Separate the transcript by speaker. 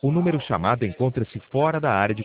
Speaker 1: O número chamado encontra-se fora da área de